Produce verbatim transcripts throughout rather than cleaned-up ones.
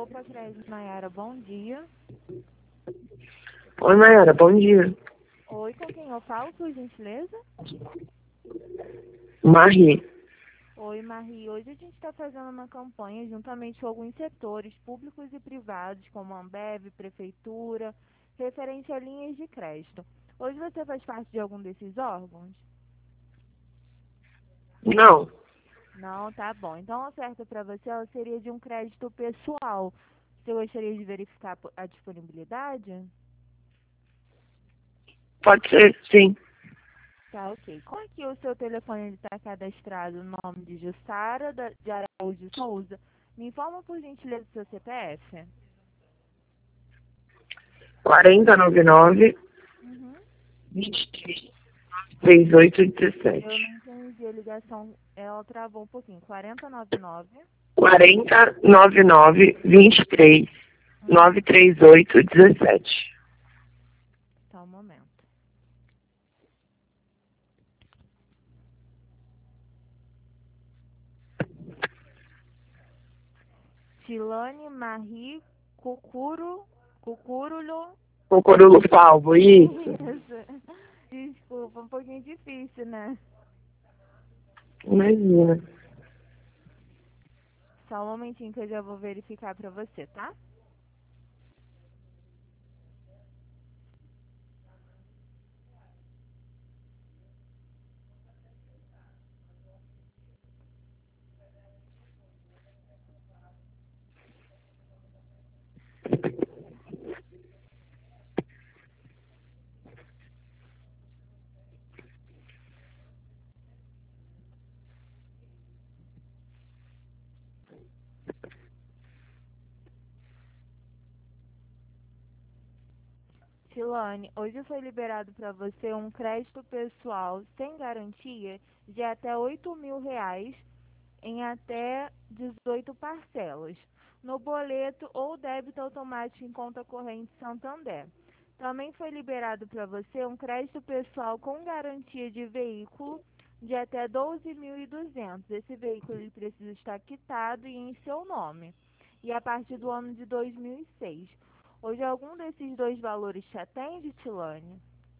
Opa, Crédito Nayara, bom dia. Oi, Mayara, bom dia. Oi, com quem eu falo, por gentileza? Marie. Oi, Marie. Hoje a gente está fazendo uma campanha juntamente com alguns setores públicos e privados, como a Ambev, Prefeitura, referente a linhas de crédito. Hoje você faz parte de algum desses órgãos? Não, Não, tá bom. Então a oferta para você ela seria de um crédito pessoal. Você gostaria de verificar a disponibilidade? pode ser, sim. Tá, ok. Como é que o seu telefone está cadastrado no nome de Jussara da- de Araújo Souza? Me informa, por gentileza, o seu C P F. quarenta, noventa e nove, Uhum. vinte e três, trinta e oito, Eu dezessete. não entendi a ligação, ela travou um pouquinho. quarenta noventa e nove. quarenta, noventa e nove, vinte e três, Uhum. novecentos e trinta e oito, dezessete. Tá, um momento. Tilane Marie Cucuro, Cucurulo. Cocorulo Falvo, isso. Isso. Desculpa, um pouquinho difícil, né? Imagina. Só um momentinho que eu já vou verificar pra você, tá? Tilane, hoje foi liberado para você um crédito pessoal sem garantia de até oito mil reais em até dezoito parcelas, no boleto ou débito automático em conta corrente Santander. Também foi liberado para você um crédito pessoal com garantia de veículo de até doze mil e duzentos. Esse veículo ele precisa estar quitado e em seu nome. E a partir do ano de dois mil e seis. Hoje algum desses dois valores te atende, Tilane?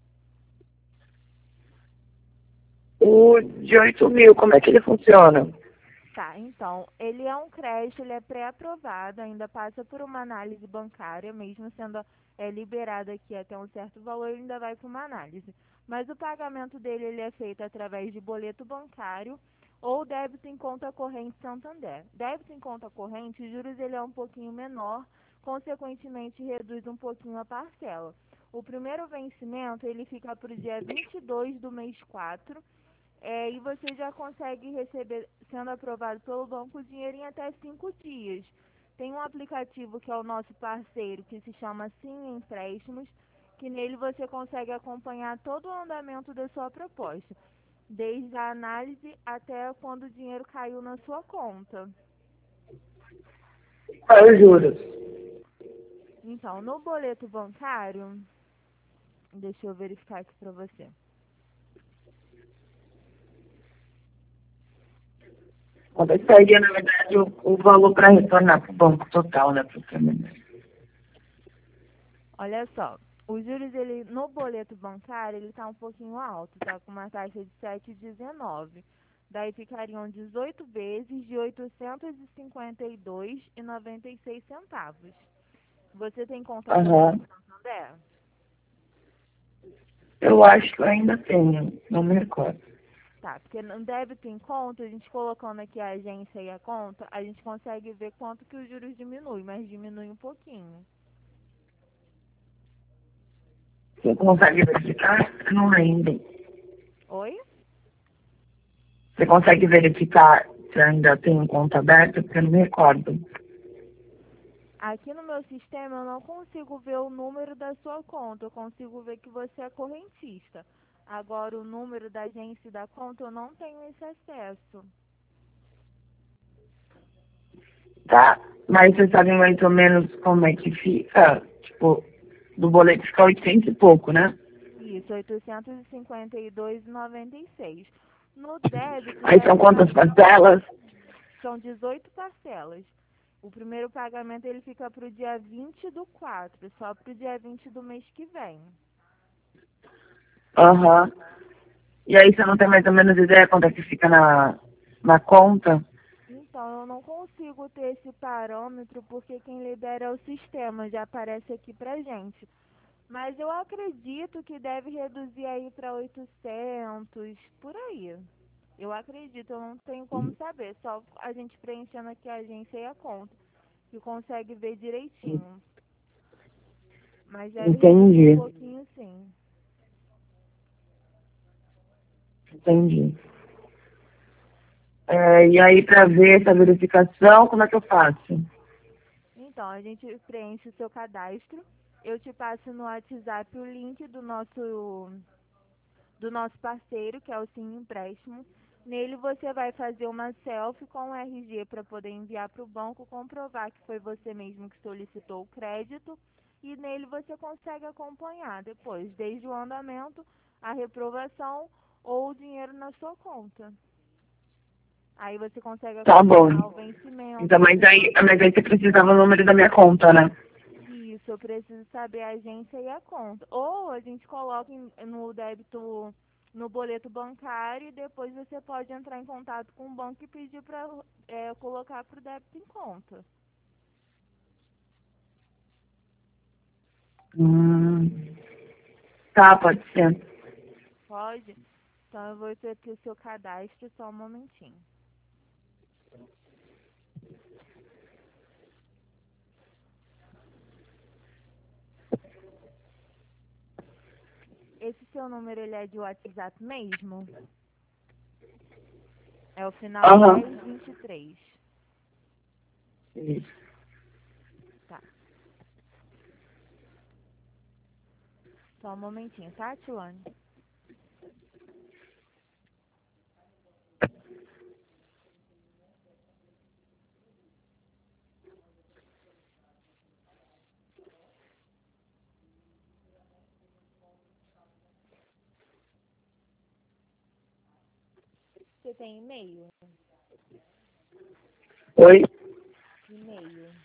O de oito mil, como é que ele funciona? Tá, então, ele é um crédito, ele é pré-aprovado, ainda passa por uma análise bancária, mesmo sendo é, liberado aqui até um certo valor, ele ainda vai para uma análise. Mas o pagamento dele ele é feito através de boleto bancário ou débito em conta corrente Santander. Débito em conta corrente, os juros ele é um pouquinho menor, consequentemente reduz um pouquinho a parcela. O primeiro vencimento ele fica para o dia vinte e dois do mês quatro. É, e você já consegue receber, sendo aprovado pelo banco, o dinheiro em até cinco dias. Tem um aplicativo que é o nosso parceiro, que se chama Sim Empréstimos, que nele você consegue acompanhar todo o andamento da sua proposta, desde a análise até quando o dinheiro caiu na sua conta. Qual é os juros? Então, no boleto bancário, deixa eu verificar aqui para você. Quando seria, na verdade, o, o valor para retornar para o banco total, né? Porque, Olha só, os juros ele no boleto bancário ele está um pouquinho alto, tá com uma taxa de sete vírgula dezenove. Daí ficariam dezoito vezes de oitocentos e cinquenta e dois reais e noventa e seis centavos. Você tem conta corrente aham. Santander? Eu acho que eu ainda tenho, não me recordo. Tá, porque no débito em conta, a gente colocando aqui a agência e a conta, a gente consegue ver quanto que os juros diminuem, mas diminui um pouquinho. Você consegue verificar? Eu não lembro. Oi? Você consegue verificar se ainda tem conta aberta? Porque eu não me recordo. Aqui no meu sistema eu não consigo ver o número da sua conta, eu consigo ver que você é correntista. Agora o número da agência e da conta eu não tenho esse acesso. Tá? Mas você sabe mais ou menos como é que fica? Tipo, do boleto fica oitocentos e pouco, né? Isso, oitocentos e cinquenta e dois reais e noventa e seis. No débito Aí já são fica quantas parcelas? são dezoito parcelas. O primeiro pagamento ele fica para o dia vinte do quatro, só para o dia vinte do mês que vem. Aham. E aí você não tem mais ou menos ideia quanto é que fica na, na conta? Então, eu não consigo ter esse parâmetro porque quem libera é o sistema, já aparece aqui pra gente. Mas eu acredito que deve reduzir aí para oitocentos, por aí. Eu acredito, eu não tenho como saber, só a gente preenchendo aqui a agência e a conta, que consegue ver direitinho. Mas deve reduzir um Entendi, pouquinho sim. entendi. É, e aí, para ver essa verificação, como é que eu faço? Então, a gente preenche o seu cadastro. Eu te passo no WhatsApp o link do nosso do nosso parceiro, que é o Sim Empréstimo. Nele você vai fazer uma selfie com o R G para poder enviar para o banco, comprovar que foi você mesmo que solicitou o crédito e nele você consegue acompanhar depois, desde o andamento, a reprovação ou o dinheiro na sua conta. Aí você consegue Tá bom. acompanhar o vencimento, Então, mas você aí, consegue... mas aí você precisava o número da minha conta, né? Isso, eu preciso saber a agência e a conta. Ou a gente coloca em- no débito, no boleto bancário e depois você pode entrar em contato com o banco e pedir para é, colocar para o débito em conta. Hum, tá, pode ser. Pode? Então eu vou ter aqui o seu cadastro, só um momentinho. Esse seu número ele é de WhatsApp mesmo? É o final Aham. dez vinte e três. Isso. Tá. Só um momentinho, tá, Tilane? Você tem e-mail? Oi? E-mail.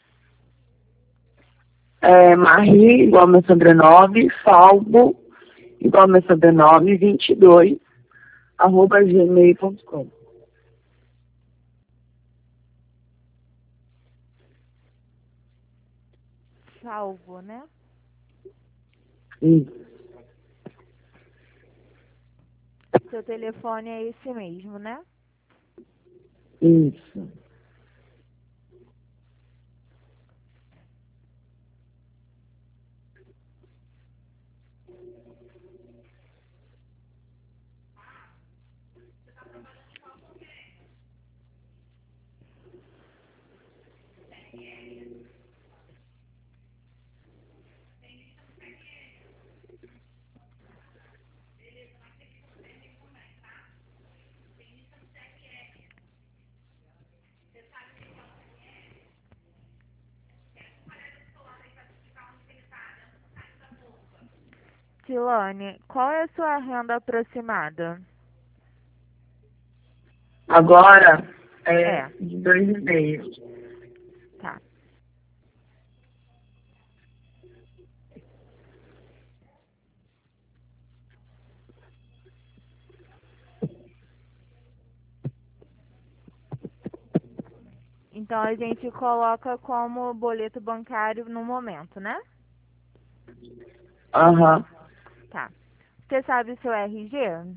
É, Marie, igual meu sobrenome, Salvo, igual meu sobrenome, vinte e dois, arroba gmail ponto com. Salvo, né? Isso. Seu telefone é esse mesmo, né? Isso. Tilane, qual é a sua renda aproximada? Agora, é É, de dois e meio. tá. Então a gente coloca como boleto bancário no momento, né? Aham. Tá. Você sabe o seu R G?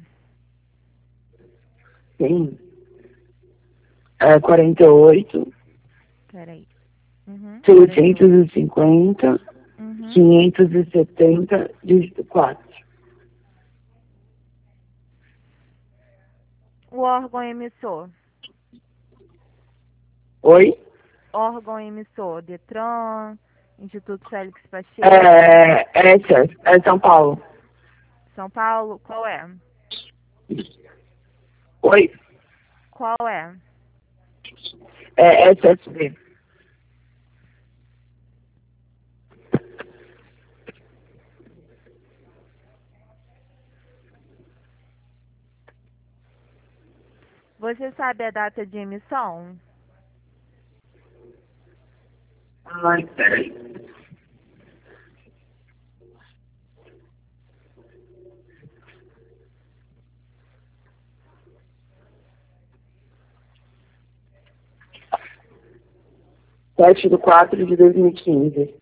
Sim. É quarenta e oito, Peraí. Uhum, quarenta e seiscentos oito. e cinquenta, Uhum. quinhentos e setenta, dígito quatro. O órgão emissor. Oi? Órgão emissor. Detran, Instituto Félix Pacheco, É, é, é, é São Paulo. São Paulo. Qual é? Oi? Qual é? É S S B. Você sabe a data de emissão? Ai, peraí. sete de quatro de dois mil e quinze.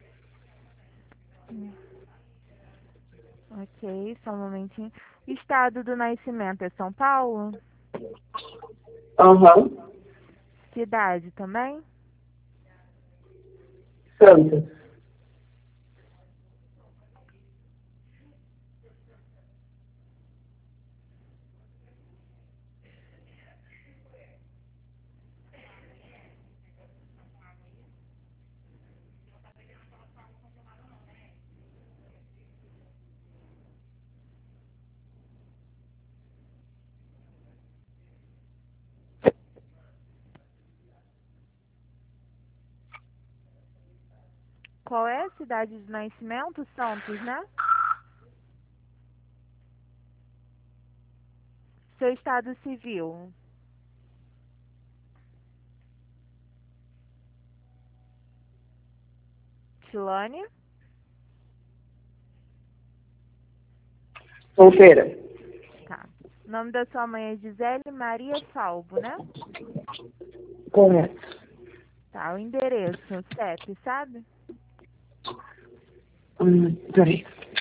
Ok, só um momentinho. Estado do nascimento é São Paulo? Aham. Cidade também? Santos. Qual é a cidade de nascimento? Santos, né? Seu estado civil? Tilane? Solteira. Tá. O nome da sua mãe é Gisele Maria Salvo, né? Correto. Tá, o endereço, C E P, sabe? Hum, peraí.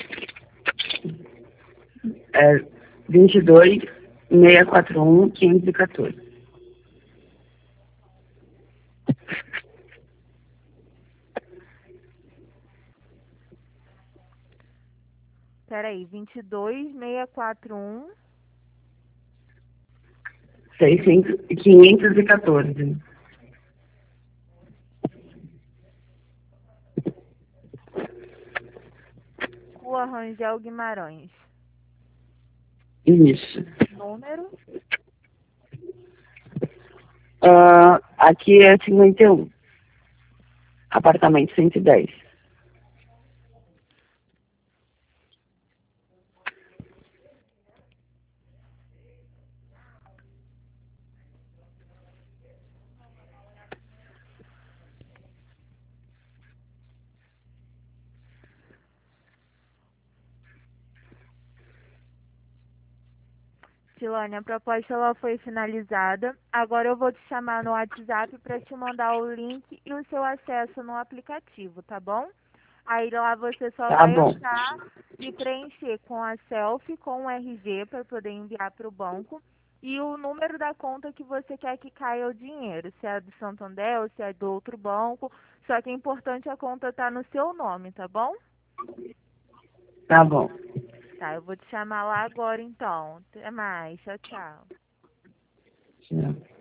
É vinte e dois, seiscentos e quarenta e um, quinhentos e quatorze. Peraí, vinte e dois, seiscentos e quarenta e um. seiscentos e quinhentos e quatorze. Rua Rangel Guimarães. Isso. Número? Ah, aqui é cinquenta e um. Apartamento cento e dez. Tilane, a proposta ela foi finalizada. Agora eu vou te chamar no WhatsApp para te mandar o link e o seu acesso no aplicativo, tá bom? Aí lá você só Tá vai bom. entrar e preencher com a selfie, com o R G para poder enviar para o banco e o número da conta que você quer que caia o dinheiro, se é do Santander ou se é do outro banco. Só que é importante a conta estar no seu nome, tá bom? Tá bom. Tá, eu vou te chamar lá agora então. Até mais. Tchau, tchau. Tchau.